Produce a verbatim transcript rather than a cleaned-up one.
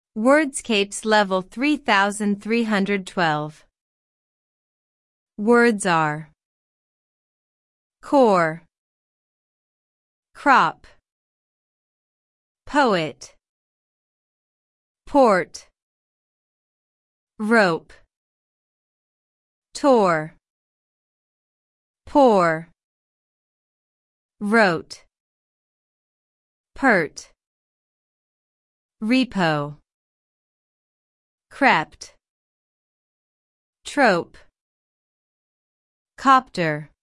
Wordscapes level three thousand three hundred twelve. Words are core, crop, poet, port, rope, tore, pour, wrote, pert, repo, crept, trope, copter.